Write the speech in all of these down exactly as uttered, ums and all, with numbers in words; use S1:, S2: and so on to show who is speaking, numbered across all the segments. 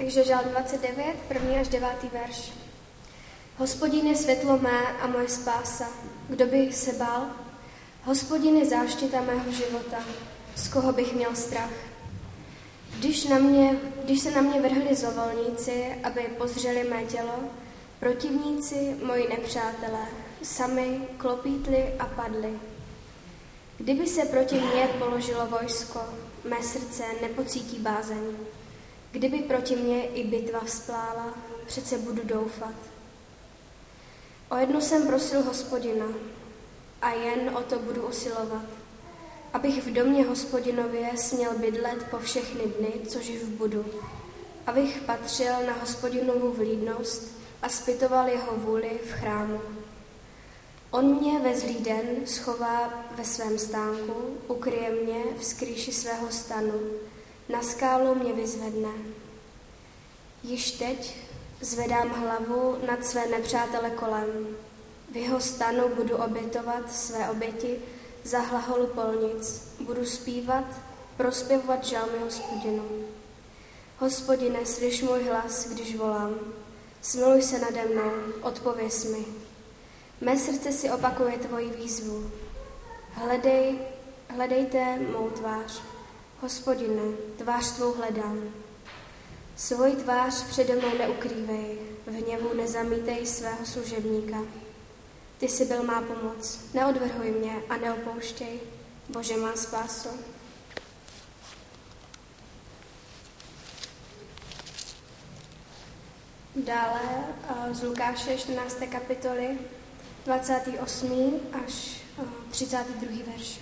S1: Takže žalm dvacet devět, první až devátý verš. Hospodin je světlo mé a moje spása. Kdo by se bál? Hospodin je záštita mého života. Z koho bych měl strach? Když, na mě, když se na mě vrhli zlovolníci, aby pozřeli mé tělo, protivníci, moji nepřátelé, sami klopítli a padli. Kdyby se proti mně položilo vojsko, mé srdce nepocítí bázeň. Kdyby proti mně i bitva vzplála, přece budu doufat. O jedno jsem prosil Hospodina a jen o to budu usilovat, abych v domě Hospodinově směl bydlet po všechny dny, co živ budu, abych patřil na Hospodinovu vlídnost a zpytoval jeho vůli v chrámu. On mě ve zlý den schová ve svém stánku, ukryje mě v skrýši svého stanu, na skálu mě vyzvedne. Již teď zvedám hlavu nad své nepřátele kolem. V jeho stanu budu obětovat své oběti za hlaholu polnic. Budu zpívat, prospěvovat žalmy Hospodinu. Hospodine, slyš můj hlas, když volám. Smiluj se nade mnou, odpověz mi. Mé srdce si opakuje tvoji výzvu. Hledej, hledejte mou tvář. Hospodine, tvář tvou hledám. Svoji tvář přede mnou neukrývej, v hněvu nezamítej svého služebníka. Ty jsi byl má pomoc, neodvrhuj mě a neopouštěj, Bože má spáso. Dále z Lukáše čtrnácté kapitoly, dvacátý osmý až třicátý druhý verš.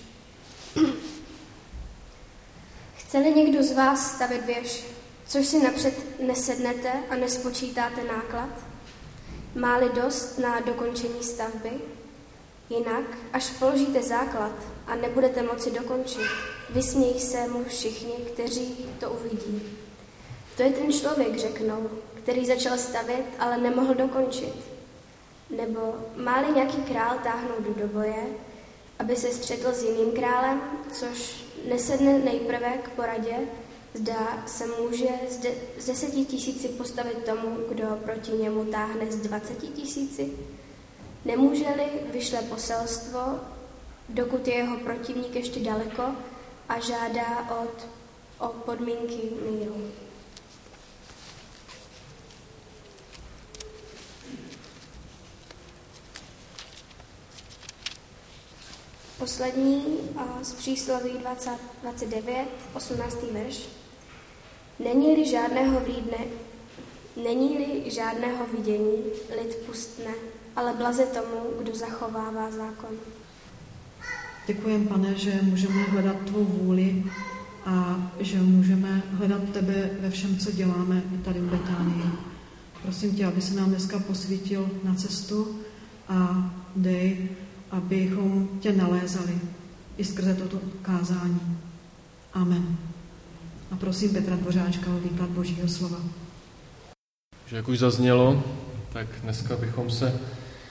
S1: Chce-li někdo z vás stavět věž, což si napřed nesednete a nespočítáte náklad? Má-li dost na dokončení stavby? Jinak, až položíte základ a nebudete moci dokončit, vysmějí se mu všichni, kteří to uvidí. To je ten člověk, řeknou, který začal stavět, ale nemohl dokončit. Nebo má-li nějaký král táhnout do boje, aby se střetl s jiným králem, což nesedne nejprve k poradě, zda se může z, de- z deseti tisíci postavit tomu, kdo proti němu táhne z dvaceti tisíci? Nemůže-li vyšle poselstvo, dokud je jeho protivník ještě daleko a žádá od, o podmínky míru. Poslední z přísloví dvacet devět, osmnáctý verš. Není-li žádného vlídne, není-li žádného vidění, lid pustne, ale blaze tomu, kdo zachovává zákon.
S2: Děkujem, Pane, že můžeme hledat tvou vůli a že můžeme hledat tebe ve všem, co děláme tady v Betánii. Prosím tě, aby se nám dneska posvítil na cestu a dej, abychom tě nalézali i skrze toto kázání. Amen. A prosím Petra Dvořáčka o výklad Božího slova.
S3: Že jak už zaznělo, tak dneska bychom se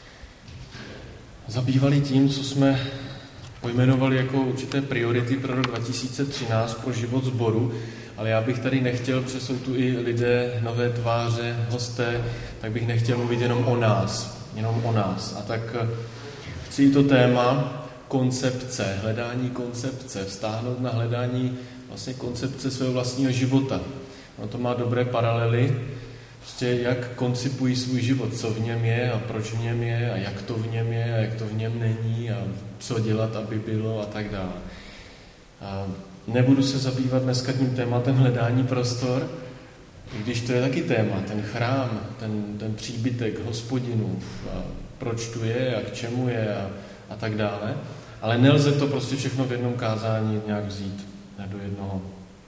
S3: zabývali tím, co jsme pojmenovali jako určité priority pro rok dva tisíce třináct pro život sboru, ale já bych tady nechtěl, protože jsou tu i lidé, nové tváře, hosté, tak bych nechtěl mluvit jenom o nás, jenom o nás. A tak chci to téma koncepce, hledání koncepce, vztáhnout na hledání vlastně koncepce svého vlastního života. Ono to má dobré paralely, prostě jak koncipují svůj život, co v něm je a proč v něm je a jak to v něm je a jak to v něm není a co dělat, aby bylo a tak dále. A nebudu se zabývat dneska tím tématem hledání prostor, i když to je taky téma, ten chrám, ten, ten příbytek Hospodinův, a proč tu je a k čemu je a, a tak dále. Ale nelze to prostě všechno v jednom kázání nějak vzít do jednoho.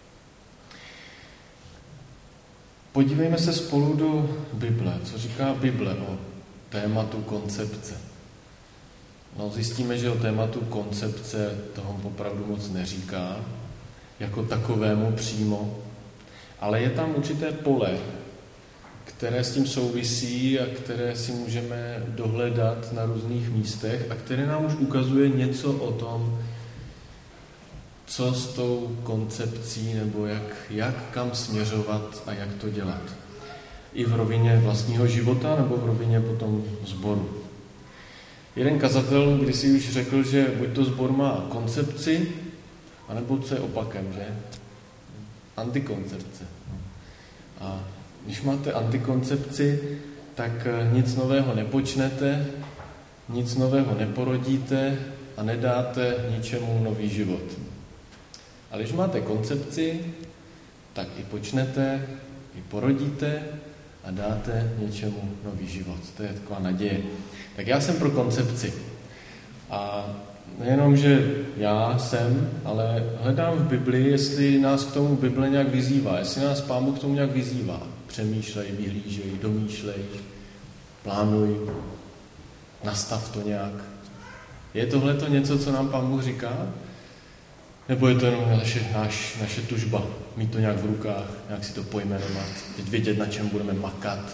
S3: Podívejme se spolu do Bible. Co říká Bible o tématu koncepce? No, zjistíme, že o tématu koncepce toho opravdu moc neříká, jako takovému přímo, ale je tam určité pole, které s tím souvisí a které si můžeme dohledat na různých místech a které nám už ukazuje něco o tom, co s tou koncepcí, nebo jak, jak kam směřovat a jak to dělat. I v rovině vlastního života, nebo v rovině potom sboru. Jeden kazatel kdysi už řekl, že buď to sbor má koncepci, anebo co je opakem, že? Antikoncepce. A když máte antikoncepci, tak nic nového nepočnete, nic nového neporodíte a nedáte ničemu nový život. Ale když máte koncepci, tak i počnete, i porodíte a dáte něčemu nový život. To je taková naděje. Tak já jsem pro koncepci. A nejenom, že já jsem, ale hledám v Bibli, jestli nás k tomu Bible nějak vyzývá, jestli nás Pán Bůh k tomu nějak vyzývá. Přemýšlej, vyhlížej, domýšlej, plánuj, nastav to nějak. Je tohleto něco, co nám Pán Bůh říká? Nebo je to jenom naše, naš, naše tužba, mít to nějak v rukách, nějak si to pojmenovat, teď vědět, na čem budeme makat?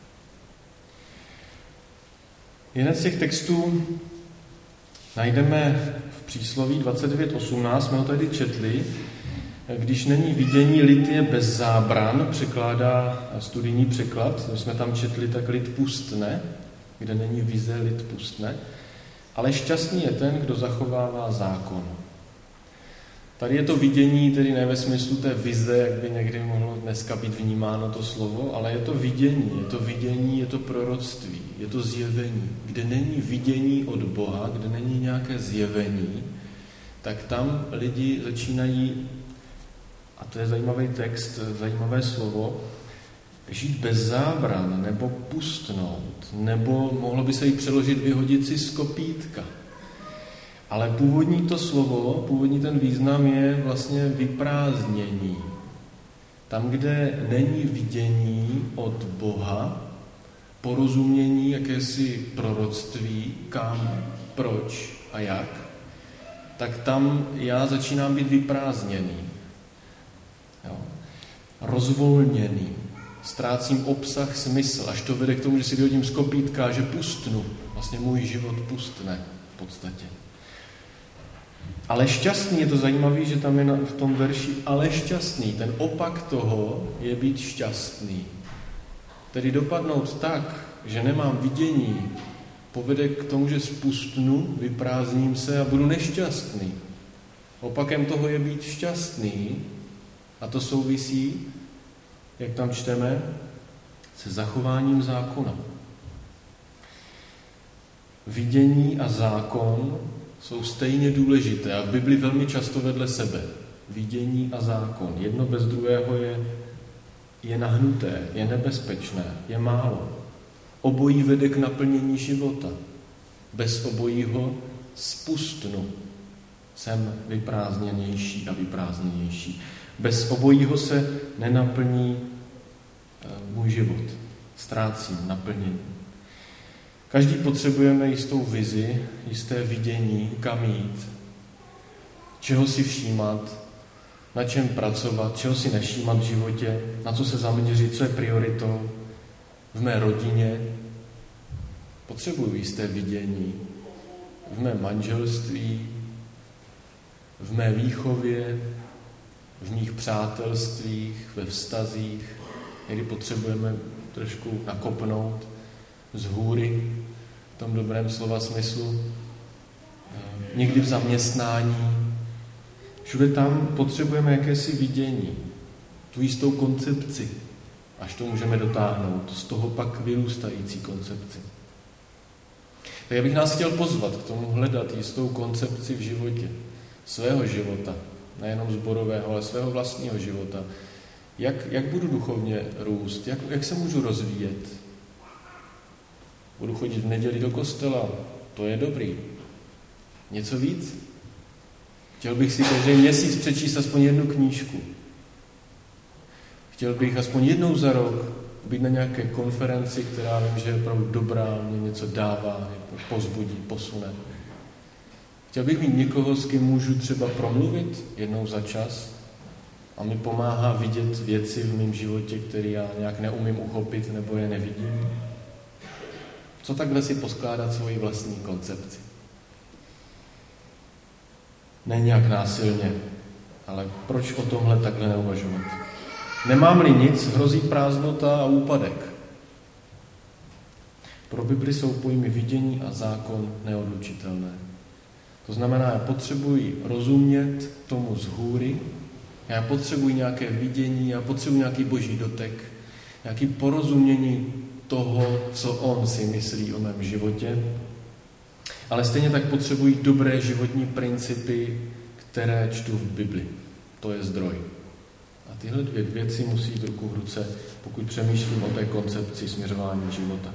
S3: Jeden z těch textů najdeme v přísloví dvacet devět osmnáct, jsme ho tady četli. Když není vidění, lid je bez zábran, překládá studijní překlad. My jsme tam četli, tak lid pustne, kde není vize, lid pustne. Ale šťastný je ten, kdo zachovává zákon. Tady je to vidění, tedy ne ve smyslu té vize, jak by někdy mohlo dneska být vnímáno to slovo, ale je to vidění, je to vidění, je to proroctví, je to zjevení. Kde není vidění od Boha, kde není nějaké zjevení, tak tam lidi začínají, a to je zajímavý text, zajímavé slovo, žít bez zábran, nebo pustnout, nebo mohlo by se jí přeložit vyhodit si z kopítka. Ale původní to slovo, původní ten význam je vlastně vyprázdnění. Tam, kde není vidění od Boha, porozumění, jakési proroctví, kam, proč a jak, tak tam já začínám být vyprázdněný. Jo. Rozvolněný. Ztrácím obsah, smysl, až to vede k tomu, že si vyhodím z kopítka a že pustnu. Vlastně můj život pustne v podstatě. Ale šťastný, je to zajímavé, že tam je v tom verši ale šťastný. Ten opak toho je být šťastný. Tedy dopadnout tak, že nemám vidění, povede k tomu, že spustnu, vyprázdním se a budu nešťastný. Opakem toho je být šťastný a to souvisí, jak tam čteme, se zachováním zákona. Vidění a zákon jsou stejně důležité a v Bibli velmi často vedle sebe. Vidění a zákon. Jedno bez druhého je, je nahnuté, je nebezpečné, je málo. Obojí vede k naplnění života. Bez obojího spustnu. Jsem vyprázdněnější a vyprázdněnější. Bez obojího se nenaplní můj život. Ztrácím naplnění. Každý potřebujeme jistou vizi, jisté vidění, kam jít, čeho si všímat, na čem pracovat, čeho si nevšímat v životě, na co se zaměřit, co je prioritou v mé rodině. Potřebuji jisté vidění v mém manželství, v mé výchově, v mých přátelstvích, ve vztazích, někdy potřebujeme trošku nakopnout z hůry, v tom dobrém slova smyslu, někdy v zaměstnání. Všude tam potřebujeme jakési vidění, tu jistou koncepci, až to můžeme dotáhnout, z toho pak vyrůstající koncepci. Tak já bych nás chtěl pozvat k tomu hledat jistou koncepci v životě, svého života, nejenom sborového, ale svého vlastního života. Jak, jak budu duchovně růst, jak, jak se můžu rozvíjet. Budu chodit v neděli do kostela, to je dobrý. Něco víc? Chtěl bych si každý měsíc přečíst aspoň jednu knížku. Chtěl bych aspoň jednou za rok být na nějaké konferenci, která vím, že je opravdu dobrá, mě něco dává, pozbudí, posune. Chtěl bych mít někoho, s kým můžu třeba promluvit jednou za čas a mi pomáhá vidět věci v mém životě, které já nějak neumím uchopit nebo je nevidím. Co takhle si poskládat svoji vlastní koncepci? Ne nějak násilně, Ale proč o tomhle takhle neuvažovat? Nemám-li nic, hrozí prázdnota a úpadek. Pro Bibli jsou pojmy vidění a zákon neodlučitelné. To znamená, já potřebuji rozumět tomu z hůry, já potřebuji nějaké vidění, já potřebuji nějaký boží dotek, nějaké porozumění toho, co on si myslí o mém životě, ale stejně tak potřebuji dobré životní principy, které čtu v Bibli. To je zdroj. A tyhle dvě věci musí jít ruku v ruce, pokud přemýšlím o té koncepci směřování života.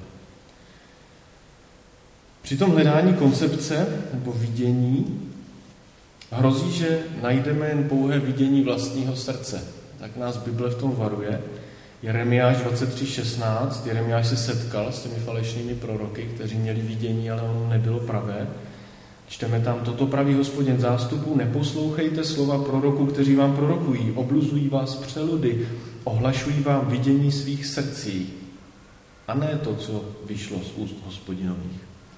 S3: Při tom hledání koncepce nebo vidění hrozí, že najdeme jen pouhé vidění vlastního srdce. Tak nás Bible v tom varuje. Jeremiáš dvacet tři šestnáct. Jeremiáš se setkal s těmi falešnými proroky, kteří měli vidění, ale ono nebylo pravé. Čteme tam: toto praví Hospodin zástupů, neposlouchejte slova proroků, kteří vám prorokují, obluzují vás přeludy, ohlašují vám vidění svých srdcí, a ne to, co vyšlo z úst Hospodinových.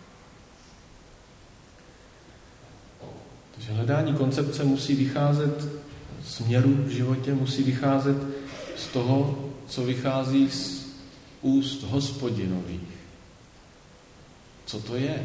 S3: Takže hledání koncepce musí vycházet směru v životě, musí vycházet z toho, co vychází z úst Hospodinových. Co to je?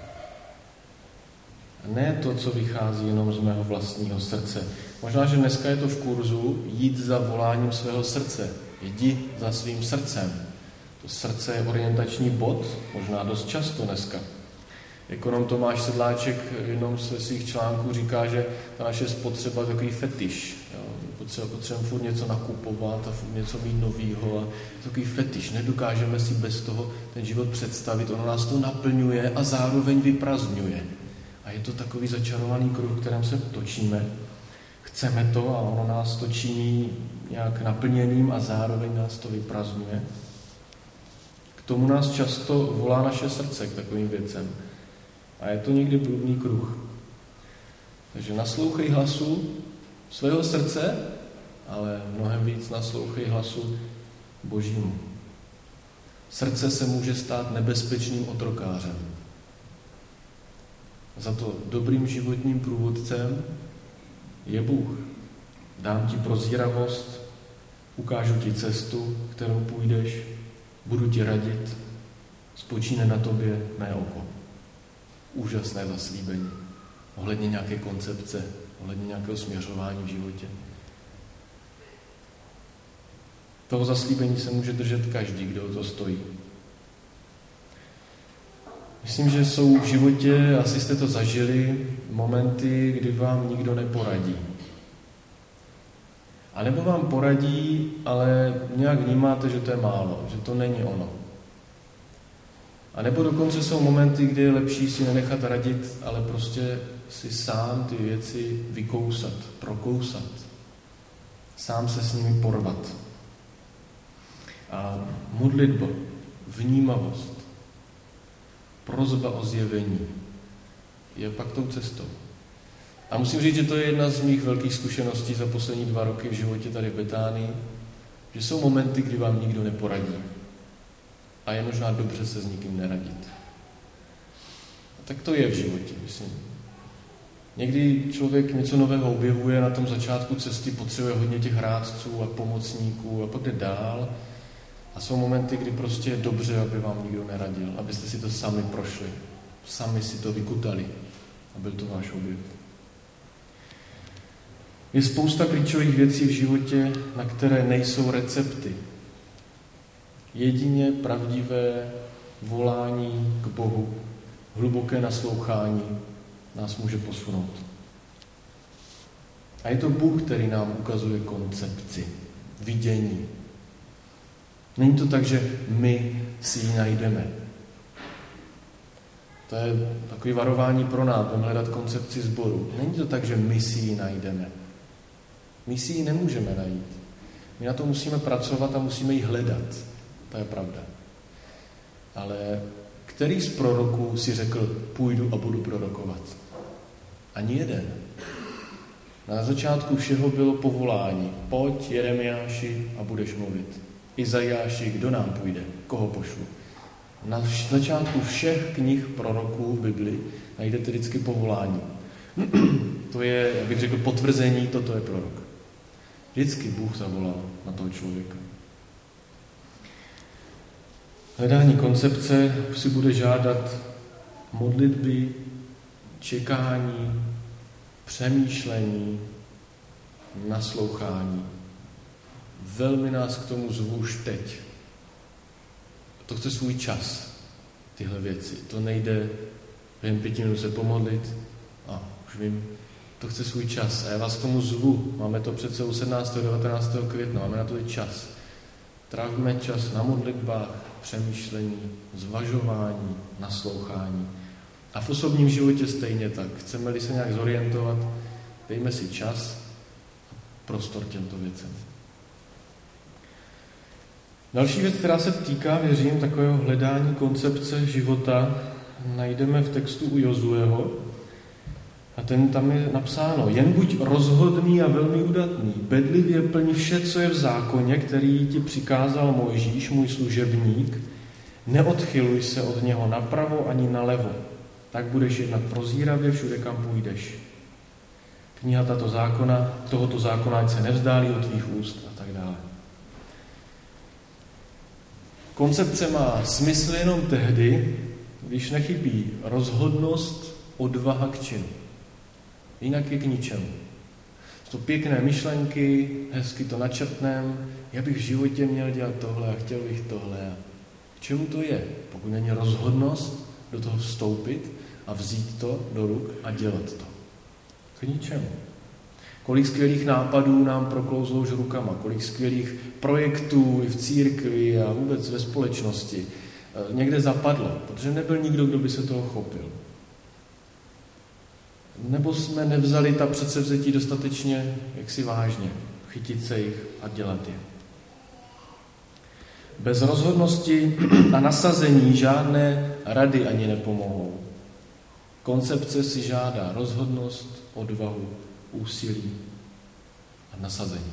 S3: A ne to, co vychází jenom z mého vlastního srdce. Možná, že dneska je to v kurzu jít za voláním svého srdce. Jdi za svým srdcem. To srdce je orientační bod, možná dost často dneska. Ekonom Tomáš Sedláček v jednom ze svých článků říká, že ta naše spotřeba je takový fetiš. Potřebujeme furt něco nakupovat a furt něco mít novýho. A takový fetiš. Nedokážeme si bez toho ten život představit. Ono nás to naplňuje a zároveň vyprazňuje. A je to takový začarovaný kruh, v kterém se točíme. Chceme to a ono nás to činí nějak naplněným a zároveň nás to vyprazňuje. K tomu nás často volá naše srdce, k takovým věcem. A je to někdy bludný kruh. Takže naslouchej hlasu svého srdce, ale mnohem víc naslouchej hlasu Božímu. Srdce se může stát nebezpečným otrokářem. Za to dobrým životním průvodcem je Bůh. Dám ti prozíravost, ukážu ti cestu, kterou půjdeš, budu ti radit, spočíne na tobě mé oko. Úžasné zaslíbení. Ohledně nějaké koncepce, ohledně nějakého směřování v životě. Toho zaslíbení se může držet každý, kdo o to stojí. Myslím, že jsou v životě, asi jste to zažili, momenty, kdy vám nikdo neporadí. A nebo vám poradí, ale nějak vnímáte, že to je málo, že to není ono. A nebo dokonce jsou momenty, kdy je lepší si nenechat radit, ale prostě si sám ty věci vykousat, prokousat. Sám se s nimi porvat. A modlitba, vnímavost, prosba o zjevení je pak tou cestou. A musím říct, že to je jedna z mých velkých zkušeností za poslední dva roky v životě tady v Betánii, že jsou momenty, kdy vám nikdo neporadí. A je možná dobře se s nikým neradit. A tak to je v životě, myslím. Někdy člověk něco nového objevuje, na tom začátku cesty potřebuje hodně těch rádců a pomocníků a pak jde dál. A jsou momenty, kdy prostě je dobře, aby vám nikdo neradil, abyste si to sami prošli, sami si to vykutali a byl to váš objev. Je spousta klíčových věcí v životě, na které nejsou recepty. Jedině pravdivé volání k Bohu, hluboké naslouchání nás může posunout. A je to Bůh, který nám ukazuje koncepci, vidění. Není to tak, že my si ji najdeme. To je takové varování pro nás, budeme hledat koncepci sboru. Není to tak, že my si ji najdeme. My si ji nemůžeme najít. My na to musíme pracovat a musíme ji hledat. To je pravda. Ale který z proroků si řekl, půjdu a budu prorokovat? Ani jeden. Na začátku všeho bylo povolání. Pojď, Jeremiáši, a budeš mluvit. Izajáši, kdo nám půjde? Koho pošlu? Na začátku všech knih proroků v Bibli najdete vždycky povolání. toto je, jak bych řekl, potvrzení, toto je prorok. Vždycky Bůh zavolal na toho člověka. Hledání koncepce si bude žádat modlitby, čekání, přemýšlení, naslouchání. Velmi nás k tomu zvu už teď. To chce svůj čas, tyhle věci. To nejde během pěti minut se pomodlit a už vím, to chce svůj čas. A já vás k tomu zvu. Máme to před sebou sedmnáctého devatenáctého května, máme na to i čas. Trávíme čas na modlitbách, přemýšlení, zvažování, naslouchání. A v osobním životě stejně tak. Chceme-li se nějak zorientovat, dejme si čas a prostor těmto věcem. Další věc, která se týká, věřím, takového hledání koncepce života, najdeme v textu u Jozueho. A ten tam je napsáno: jen buď rozhodný a velmi udatný, bedlivě plň vše, co je v zákoně, který ti přikázal Mojžíš, můj služebník, neodchyluj se od něho napravo ani nalevo, tak budeš jednat prozíravě všude, kam půjdeš. Kniha tato zákona, tohoto zákona, ať se nevzdálí od tvých úst a tak dále. Koncepce má smysl jenom tehdy, když nechybí rozhodnost, odvaha k činu. Jinak je k ničemu. To pěkné myšlenky, hezky to načrtnem, já bych v životě měl dělat tohle a chtěl bych tohle. K čemu to je? Pokud není rozhodnost do toho vstoupit a vzít to do ruk a dělat to. K ničemu. Kolik skvělých nápadů nám proklouzlo už rukama, kolik skvělých projektů i v církvi a vůbec ve společnosti někde zapadlo, protože nebyl nikdo, kdo by se toho chopil. Nebo jsme nevzali ta předsevzetí dostatečně jaksi vážně, chytit se jich a dělat je. Bez rozhodnosti a nasazení žádné rady ani nepomohou. Koncepce si žádá rozhodnost, odvahu, úsilí a nasazení.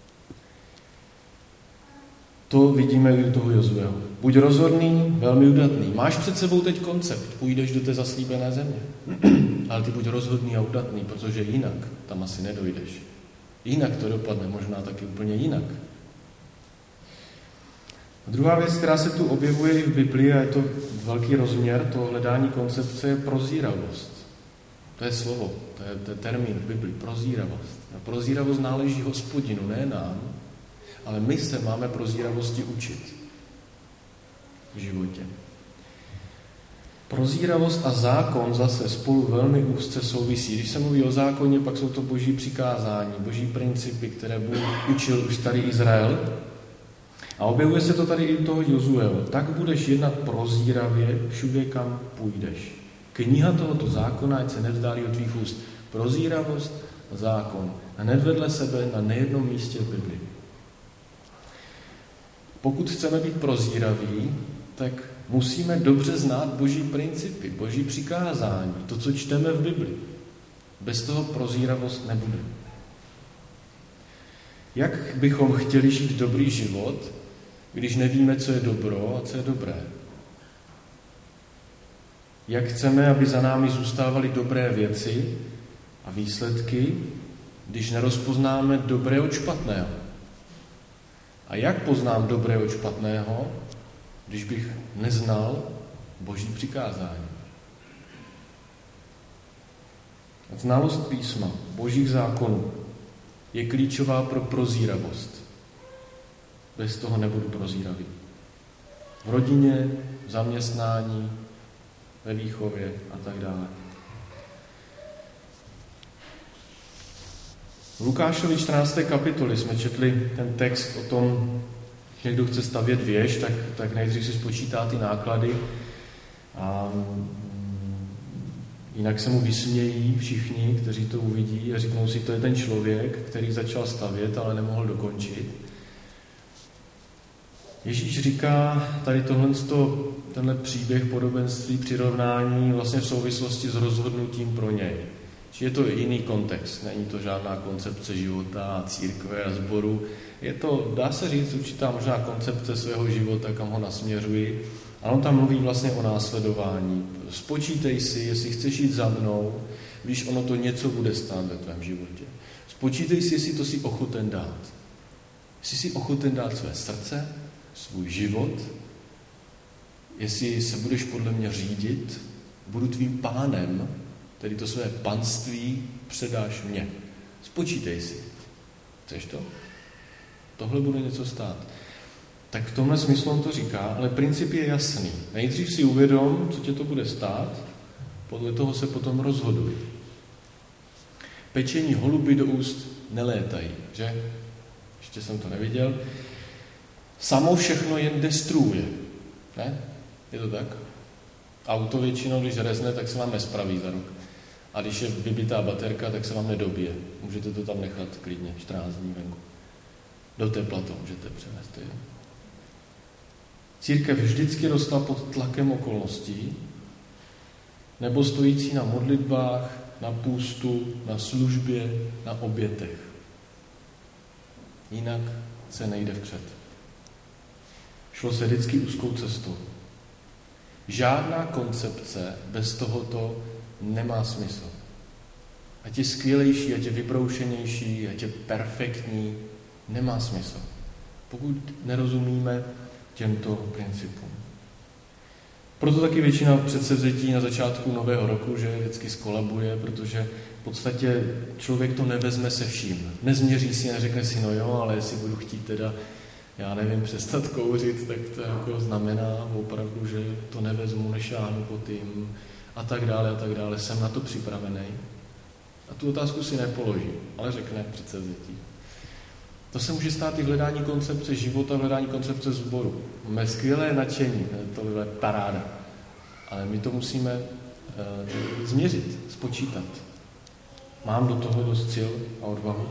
S3: To vidíme i u toho Jozueho. Buď rozhodný, velmi udatný. Máš před sebou teď koncept, půjdeš do té zaslíbené země. Ale ty buď rozhodný a udatný, protože jinak tam asi nedojdeš. Jinak to dopadne, možná taky úplně jinak. A druhá věc, která se tu objevuje i v Biblii, a je to velký rozměr toho hledání koncepce, je prozíravost. To je slovo, to je, to je termín v Biblii, prozíravost. A prozíravost náleží Hospodinu, ne nám, ale my se máme prozíravosti učit v životě. Prozíravost a zákon zase spolu velmi úzce souvisí. Když se mluví o zákoně, pak jsou to boží přikázání, boží principy, které Bůh učil už starý Izrael. A objevuje se to tady i u toho Jozueho. Tak budeš jednat prozíravě všude, kam půjdeš. Kniha tohoto zákona, ať se nevzdálí od tvých úst. Prozíravost a zákon. A hned vedle sebe na nejednom místě v Biblii. Pokud chceme být prozíraví, tak musíme dobře znát boží principy, boží přikázání, to, co čteme v Biblii. Bez toho prozíravost nebude. Jak bychom chtěli žít dobrý život, když nevíme, co je dobro a co je dobré? Jak chceme, aby za námi zůstávaly dobré věci a výsledky, když nerozpoznáme dobré od špatného? A jak poznám dobré od špatného, když bych neznal boží přikázání? Znalost písma, božích zákonů je klíčová pro prozíravost. Bez toho nebudu prozíravý. V rodině, v zaměstnání, ve výchově a tak dále. V Lukášovi čtrnácté kapitoli jsme četli ten text o tom, že kdo chce stavět věž, tak, tak nejdřív si spočítá ty náklady a jinak se mu vysmějí všichni, kteří to uvidí a řeknou si, to je ten člověk, který začal stavět, ale nemohl dokončit. Ježíš říká tady tohle, tenhle příběh, podobenství, přirovnání vlastně v souvislosti s rozhodnutím pro něj. Či je to jiný kontext, není to žádná koncepce života, církve a sboru. Je to, dá se říct, určitá možná koncepce svého života, kam ho nasměřuji. A on tam mluví vlastně o následování. Spočítej si, jestli chceš jít za mnou, víš, ono to něco bude stát ve tvém životě. Spočítej si, jestli to jsi ochoten dát. Jestli jsi ochoten dát své srdce, svůj život, jestli se budeš podle mě řídit, budu tvým pánem, tedy to své panství předáš mně. Spočítej si. Chceš to? Tohle bude něco stát. Tak v tomhle smyslu on to říká, ale princip je jasný. Nejdřív si uvědom, co tě to bude stát, podle toho se potom rozhoduj. Pečení holuby do úst nelétají, že? Ještě jsem to neviděl. Samo všechno jen destruuje. Ne? Je to tak? Auto většinou, když rezne, tak se vám nespraví za rok. A když je vybitá baterka, tak se vám nedobije. Můžete to tam nechat klidně čtrnáct dní venku. Do tepla to můžete přenést. Jo? Církev vždycky rostla pod tlakem okolností, nebo stojící na modlitbách, na půstu, na službě, na obětech. Jinak se nejde vpřed. Šlo se vždycky úzkou cestou. Žádná koncepce bez tohoto nemá smysl. Ať je skvělejší, ať je vybroušenější, ať je perfektní, nemá smysl. Pokud nerozumíme těmto principům. Proto taky většina předsevzetí na začátku nového roku, že vždycky skolabuje, protože v podstatě člověk to nevezme se vším. Nezměří si, neřekne si, no jo, ale jestli budu chtít teda, já nevím, přestat kouřit, tak to jako znamená opravdu, že to nevezmu, nešáhnu po tím a tak dále a tak dále. Jsem na to připravený. A tu otázku si nepoloží, ale řekne předsevzetí. To se může stát i v hledání koncepce života, v hledání koncepce sboru. Máme skvělé nadšení, to by byla paráda. Ale my to musíme e, změřit, spočítat. Mám do toho dost sil a odvahu.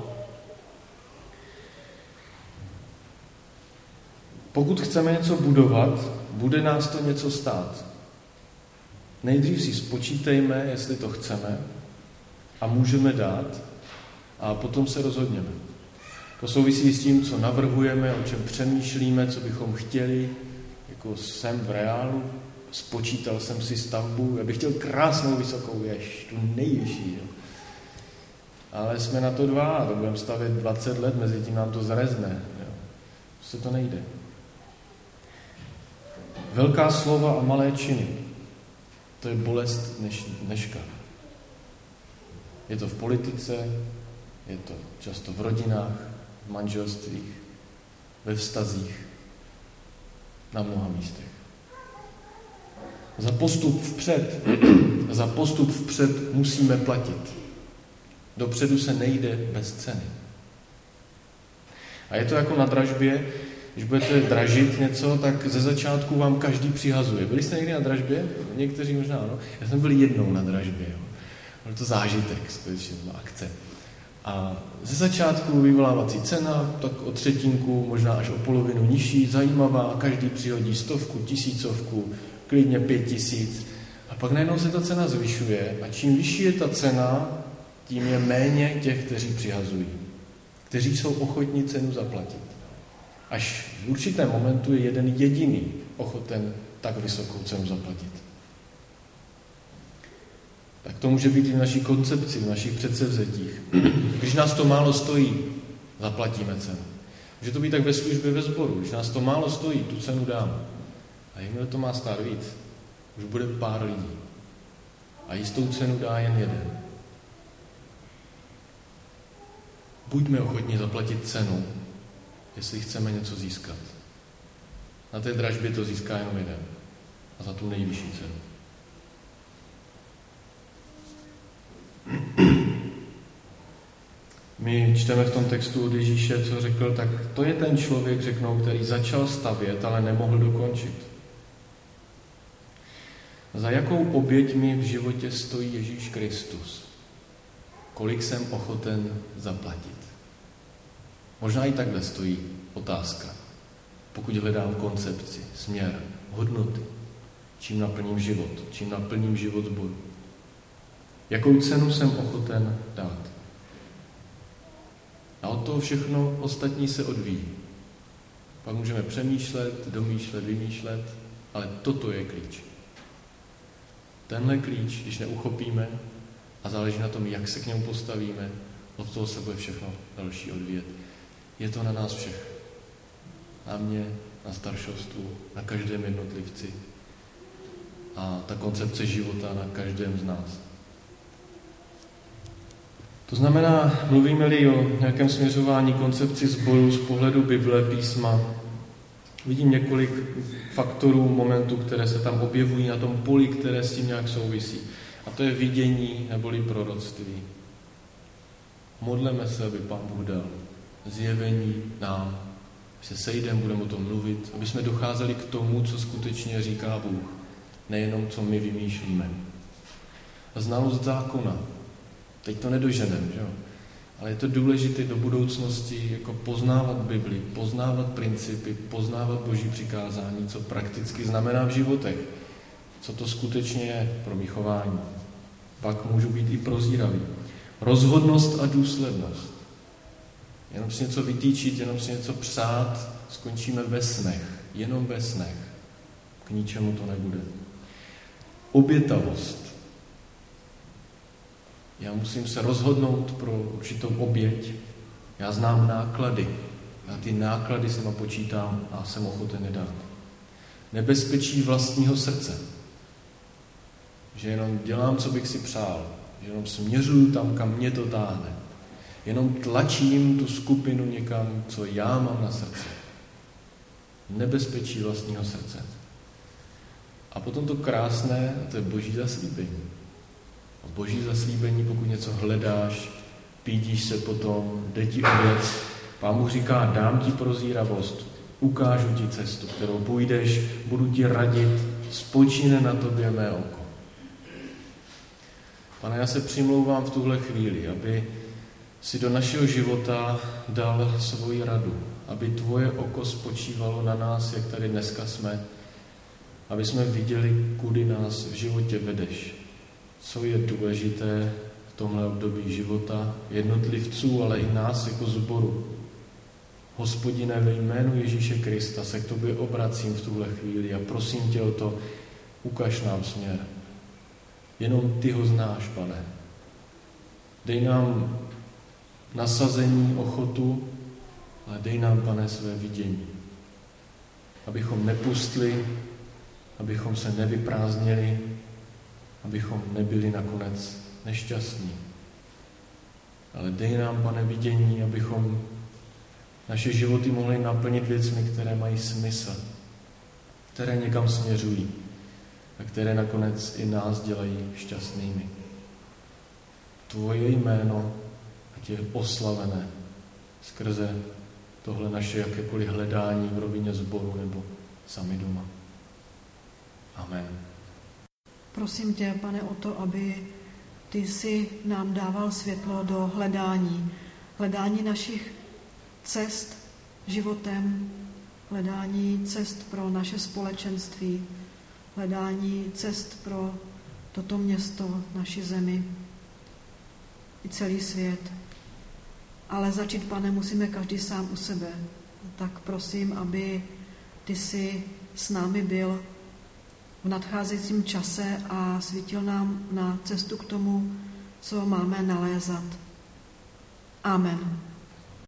S3: Pokud chceme něco budovat, bude nás to něco stát. Nejdřív si spočítejme, jestli to chceme a můžeme dát a potom se rozhodněme. To souvisí s tím, co navrhujeme, o čem přemýšlíme, co bychom chtěli. Jako jsem v reálu, spočítal jsem si stavbu, já bych chtěl krásnou vysokou věž, tu nejvyšší. Jo. Ale jsme na to dva, to budeme stavět dvacet let, mezi tím nám to zrezne. Jo. Se to nejde. Velká slova a malé činy. To je bolest dneš, dneška. Je to v politice, je to často v rodinách, v manželstvích, ve vztazích, na mnoha místech. Za postup vpřed, za postup vpřed musíme platit. Dopředu se nejde bez ceny. A je to jako na dražbě, když budete dražit něco, tak ze začátku vám každý přihazuje. Byli jste někdy na dražbě? Někteří možná ano. Já jsem byl jednou na dražbě. Jo. Byl to zážitek, skutečně akce. A ze začátku vyvolávací cena, tak o třetinku, možná až o polovinu nižší, zajímavá, každý přihodí stovku, tisícovku, klidně pět tisíc. A pak najednou se ta cena zvyšuje a čím vyšší je ta cena, tím je méně těch, kteří přihazují. Kteří jsou ochotní cenu zaplatit. Až v určitém momentu je jeden jediný ochoten tak vysokou cenu zaplatit. Tak to může být i v naší koncepci, v našich předsevzetích. Když nás to málo stojí, zaplatíme cenu. Může to být tak ve službě ve sboru. Když nás to málo stojí, tu cenu dám. A jakmile to má stát víc, už bude pár lidí. A jistou cenu dá jen jeden. Buďme ochotni zaplatit cenu, jestli chceme něco získat. Na té dražbě to získá jenom jeden. A za tu nejvyšší cenu. My čteme v tom textu od Ježíše, co řekl, tak to je ten člověk, řeknou, který začal stavět, ale nemohl dokončit. Za jakou oběť mi v životě stojí Ježíš Kristus? Kolik jsem ochoten zaplatit? Možná i takhle stojí otázka. Pokud hledám koncepci, směr, hodnoty, čím naplním život, čím naplním život sboru. Jakou cenu jsem ochoten dát? A od toho všechno ostatní se odvíjí. Pak můžeme přemýšlet, domýšlet, vymýšlet, ale toto je klíč. Tenhle klíč, když neuchopíme, A záleží na tom, jak se k němu postavíme, od toho se bude všechno další odvíjet. Je to na nás všech. Na mě, na staršovstvu, na každém jednotlivci. A ta koncepce života na každém z nás. To znamená, mluvíme-li o nějakém směřování koncepci sboru z pohledu Bible, písma, vidím několik faktorů, momentů, které se tam objevují na tom poli, které s tím nějak souvisí. A to je vidění neboli proroctví. Modleme se, aby Pán Bůh dal zjevení nám, se sejdeme, budeme o tom mluvit, aby jsme docházeli k tomu, co skutečně říká Bůh, nejenom co my vymýšlíme. A znalost zákona, teď to nedoženem, že jo? Ale je to důležité do budoucnosti jako poznávat Bibli, poznávat principy, poznávat Boží přikázání, co prakticky znamená v životech, co to skutečně je pro mý chování. Pak můžu být i prozíravý. Rozhodnost a důslednost. Jenom si něco vytýčit, jenom si něco přát, skončíme ve snech. Jenom ve snech. K ničemu to nebude. Obětavost. Já musím se rozhodnout pro určitou oběť. Já znám náklady. Já ty náklady si počítám a jsem ochoten nedát. Nebezpečí vlastního srdce. Že jenom dělám, co bych si přál. Že jenom směřuju tam, kam mě to táhne. Jenom tlačím tu skupinu někam, co já mám na srdci. Nebezpečí vlastního srdce. A potom to krásné, a to je Boží zaslíbení. A Boží zaslíbení, pokud něco hledáš, pídíš se potom, jde ti o věc, Pán Bůh říká, dám ti prozíravost, ukážu ti cestu, kterou půjdeš, budu ti radit, spočíne na tobě mé oko. Pane, já se přimlouvám v tuhle chvíli, aby si do našeho života dal svoji radu, aby tvoje oko spočívalo na nás, jak tady dneska jsme, aby jsme viděli, kudy nás v životě vedeš, co je důležité v tomhle období života jednotlivců, ale i nás jako sboru. Hospodine, ve jménu Ježíše Krista se k tobě obracím v tuhle chvíli a prosím tě o to, ukaž nám směr. Jenom ty ho znáš, Pane. Dej nám nasazení, ochotu, ale dej nám, Pane, své vidění. Abychom nepustli, abychom se nevyprázdnili, abychom nebyli nakonec nešťastní. Ale dej nám, Pane, vidění, abychom naše životy mohli naplnit věcmi, které mají smysl, které někam směřují a které nakonec i nás dělají šťastnými. Tvoje jméno ať je oslavené skrze tohle naše jakékoliv hledání v rovině sboru nebo sami doma. Amen.
S2: Prosím tě, Pane, o to, aby ty jsi nám dával světlo do hledání, hledání našich cest životem, hledání cest pro naše společenství, hledání cest pro toto město, naši zemi i celý svět. Ale začít, Pane, musíme každý sám u sebe. Tak prosím, aby ty jsi s námi byl v nadcházejícím čase a svítil nám na cestu k tomu, co máme nalézat. Amen.